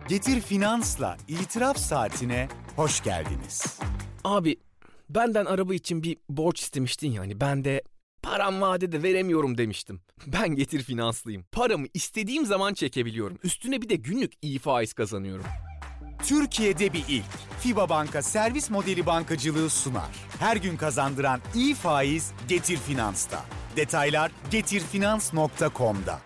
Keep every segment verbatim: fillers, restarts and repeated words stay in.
Getir Finans'la İtiraf Saatine hoş geldiniz. Abi benden araba için bir borç istemiştin yani. Ben de param vadede veremiyorum demiştim. Ben Getir Finanslıyım. Paramı istediğim zaman çekebiliyorum. Üstüne bir de günlük iyi faiz kazanıyorum. Türkiye'de bir ilk. FİBA Banka servis modeli bankacılığı sunar. Her gün kazandıran iyi faiz Getir Finans'ta. Detaylar getir finans nokta com'da.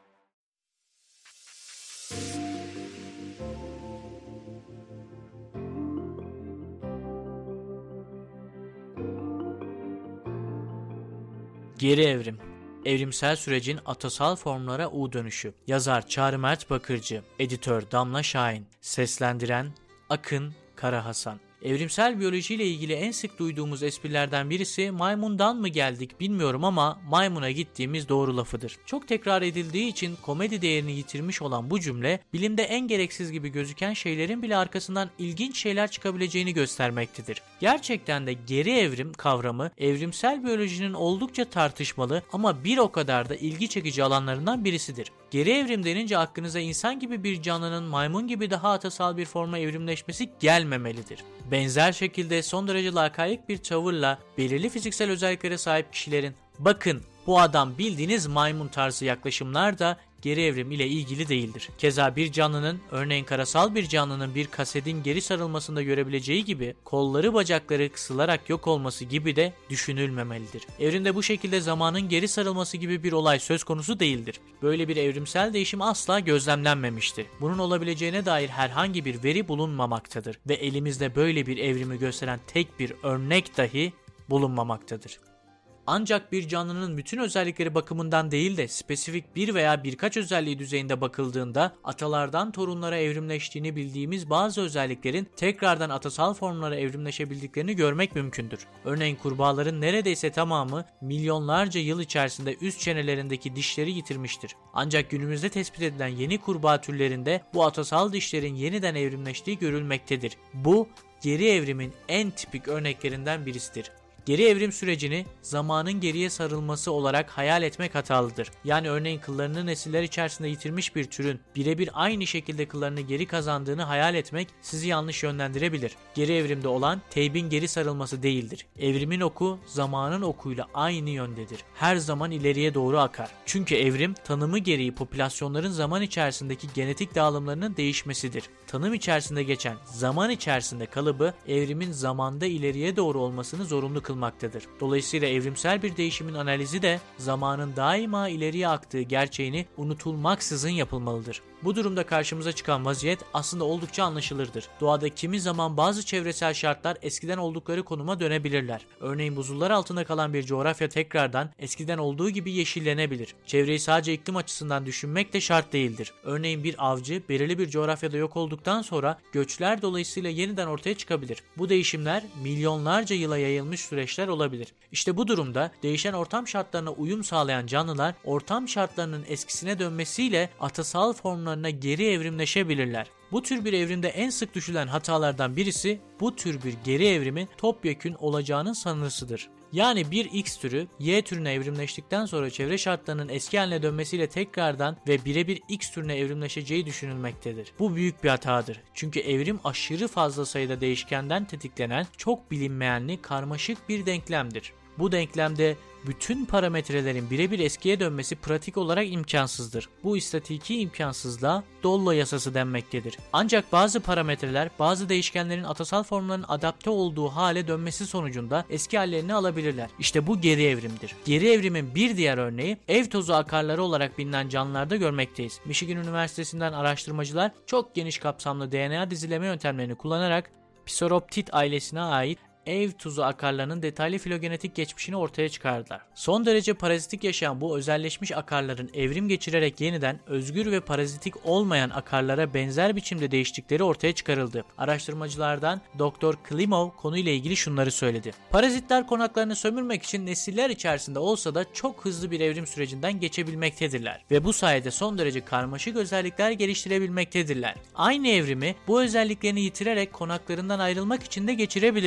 Geri evrim. Evrimsel sürecin atasal formlara U dönüşü. Yazar Çağrı Mert Bakırcı, editör Damla Şahin, seslendiren Akın Karahasan. Evrimsel biyolojiyle ilgili en sık duyduğumuz esprilerden birisi maymundan mı geldik bilmiyorum ama maymuna gittiğimiz doğru lafıdır. Çok tekrar edildiği için komedi değerini yitirmiş olan bu cümle bilimde en gereksiz gibi gözüken şeylerin bile arkasından ilginç şeyler çıkabileceğini göstermektedir. Gerçekten de geri evrim kavramı evrimsel biyolojinin oldukça tartışmalı ama bir o kadar da ilgi çekici alanlarından birisidir. Geri evrim denince aklınıza insan gibi bir canlının maymun gibi daha atasal bir forma evrimleşmesi gelmemelidir. Benzer şekilde son derece lakayık bir tavırla belirli fiziksel özelliklere sahip kişilerin "bakın bu adam bildiğiniz maymun" tarzı yaklaşımlar da geri evrim ile ilgili değildir. Keza bir canlının, örneğin karasal bir canlının bir kasetin geri sarılmasında görebileceği gibi kolları bacakları kısılarak yok olması gibi de düşünülmemelidir. Evrimde bu şekilde zamanın geri sarılması gibi bir olay söz konusu değildir. Böyle bir evrimsel değişim asla gözlemlenmemiştir. Bunun olabileceğine dair herhangi bir veri bulunmamaktadır ve elimizde böyle bir evrimi gösteren tek bir örnek dahi bulunmamaktadır. Ancak bir canlının bütün özellikleri bakımından değil de spesifik bir veya birkaç özelliği düzeyinde bakıldığında atalardan torunlara evrimleştiğini bildiğimiz bazı özelliklerin tekrardan atasal formlara evrimleşebildiklerini görmek mümkündür. Örneğin kurbağaların neredeyse tamamı milyonlarca yıl içerisinde üst çenelerindeki dişleri yitirmiştir. Ancak günümüzde tespit edilen yeni kurbağa türlerinde bu atasal dişlerin yeniden evrimleştiği görülmektedir. Bu geri evrimin en tipik örneklerinden birisidir. Geri evrim sürecini zamanın geriye sarılması olarak hayal etmek hatalıdır. Yani örneğin kıllarını nesiller içerisinde yitirmiş bir türün birebir aynı şekilde kıllarını geri kazandığını hayal etmek sizi yanlış yönlendirebilir. Geri evrimde olan teybin geri sarılması değildir. Evrimin oku zamanın okuyla aynı yöndedir. Her zaman ileriye doğru akar. Çünkü evrim tanımı gereği popülasyonların zaman içerisindeki genetik dağılımlarının değişmesidir. Tanım içerisinde geçen zaman içerisinde kalıbı evrimin zamanda ileriye doğru olmasını zorunlu kılmaktadır. Dolayısıyla evrimsel bir değişimin analizi de zamanın daima ileriye aktığı gerçeğini unutulmaksızın yapılmalıdır. Bu durumda karşımıza çıkan vaziyet aslında oldukça anlaşılırdır. Doğada kimi zaman bazı çevresel şartlar eskiden oldukları konuma dönebilirler. Örneğin buzullar altında kalan bir coğrafya tekrardan eskiden olduğu gibi yeşillenebilir. Çevreyi sadece iklim açısından düşünmek de şart değildir. Örneğin bir avcı belirli bir coğrafyada yok olduktan sonra göçler dolayısıyla yeniden ortaya çıkabilir. Bu değişimler milyonlarca yıla yayılmış süreçler olabilir. İşte bu durumda değişen ortam şartlarına uyum sağlayan canlılar ortam şartlarının eskisine dönmesiyle atasal formlarına geri evrimleşebilirler. Bu tür bir evrimde en sık düşülen hatalardan birisi bu tür bir geri evrimin topyekün olacağının sanrısıdır. Yani bir X türü Y türüne evrimleştikten sonra çevre şartlarının eski haline dönmesiyle tekrardan ve birebir X türüne evrimleşeceği düşünülmektedir. Bu büyük bir hatadır. Çünkü evrim aşırı fazla sayıda değişkenden tetiklenen çok bilinmeyenli karmaşık bir denklemdir. Bu denklemde bütün parametrelerin birebir eskiye dönmesi pratik olarak imkansızdır. Bu istatiki imkansızlığa Dollo yasası denmektedir. Ancak bazı parametreler bazı değişkenlerin atasal formların adapte olduğu hale dönmesi sonucunda eski hallerini alabilirler. İşte bu geri evrimdir. Geri evrimin bir diğer örneği ev tozu akarları olarak bilinen canlılarda görmekteyiz. Michigan Üniversitesi'nden araştırmacılar çok geniş kapsamlı D N A dizileme yöntemlerini kullanarak Psiroptit ailesine ait ev tuzu akarlarının detaylı filogenetik geçmişini ortaya çıkardılar. Son derece parazitik yaşayan bu özelleşmiş akarların evrim geçirerek yeniden özgür ve parazitik olmayan akarlara benzer biçimde değiştikleri ortaya çıkarıldı. Araştırmacılardan doktor Klimov konuyla ilgili şunları söyledi. Parazitler konaklarını sömürmek için nesiller içerisinde olsa da çok hızlı bir evrim sürecinden geçebilmektedirler ve bu sayede son derece karmaşık özellikler geliştirebilmektedirler. Aynı evrimi bu özelliklerini yitirerek konaklarından ayrılmak için de geçirebilirler.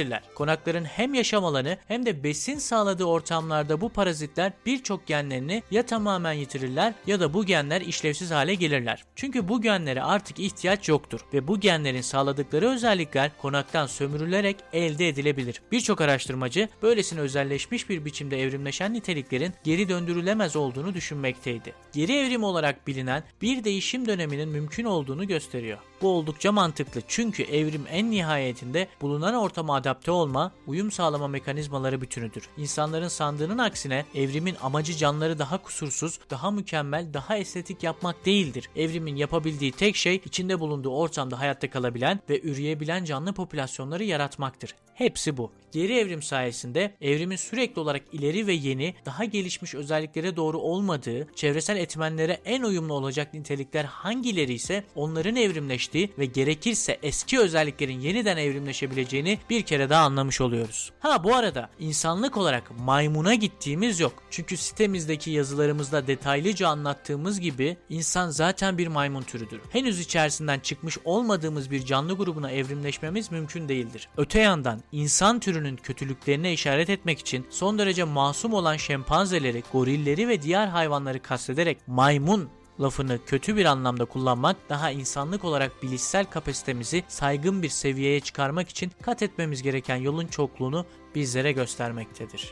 Konakların hem yaşam alanı hem de besin sağladığı ortamlarda bu parazitler birçok genlerini ya tamamen yitirirler ya da bu genler işlevsiz hale gelirler. Çünkü bu genlere artık ihtiyaç yoktur ve bu genlerin sağladıkları özellikler konaktan sömürülerek elde edilebilir. Birçok araştırmacı böylesine özelleşmiş bir biçimde evrimleşen niteliklerin geri döndürülemez olduğunu düşünmekteydi. Geri evrim olarak bilinen bir değişim döneminin mümkün olduğunu gösteriyor. Bu oldukça mantıklı çünkü evrim en nihayetinde bulunan ortama adapte olma, uyum sağlama mekanizmaları bütünüdür. İnsanların sandığının aksine evrimin amacı canlıları daha kusursuz, daha mükemmel, daha estetik yapmak değildir. Evrimin yapabildiği tek şey içinde bulunduğu ortamda hayatta kalabilen ve üreyebilen canlı popülasyonları yaratmaktır. Hepsi bu. Geri evrim sayesinde evrimin sürekli olarak ileri ve yeni, daha gelişmiş özelliklere doğru olmadığı, çevresel etmenlere en uyumlu olacak nitelikler hangileri ise onların evrimleştiği ve gerekirse eski özelliklerin yeniden evrimleşebileceğini bir kere daha anlamış oluyoruz. Ha bu arada insanlık olarak maymuna gittiğimiz yok. Çünkü sitemizdeki yazılarımızda detaylıca anlattığımız gibi insan zaten bir maymun türüdür. Henüz içerisinden çıkmış olmadığımız bir canlı grubuna evrimleşmemiz mümkün değildir. Öte yandan insan türünün kötülüklerine işaret etmek için son derece masum olan şempanzeleri, gorilleri ve diğer hayvanları kastederek maymun lafını kötü bir anlamda kullanmak daha insanlık olarak bilişsel kapasitemizi saygın bir seviyeye çıkarmak için kat etmemiz gereken yolun çokluğunu bizlere göstermektedir.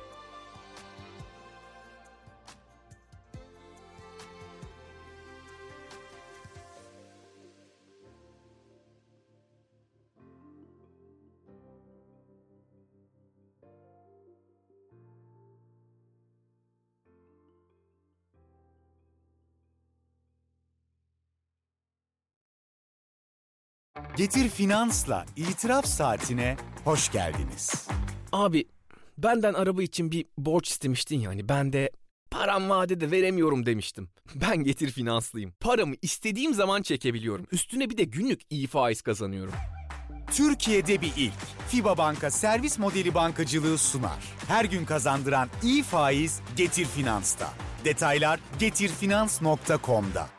Getir Finans'la İtiraf Saatine hoş geldiniz. Abi benden araba için bir borç istemiştin yani ben de param vadede veremiyorum demiştim. Ben Getir Finanslıyım. Paramı istediğim zaman çekebiliyorum. Üstüne bir de günlük iyi faiz kazanıyorum. Türkiye'de bir ilk. FIBA Banka servis modeli bankacılığı sunar. Her gün kazandıran iyi faiz Getir Finans'ta. Detaylar getir finans nokta com'da.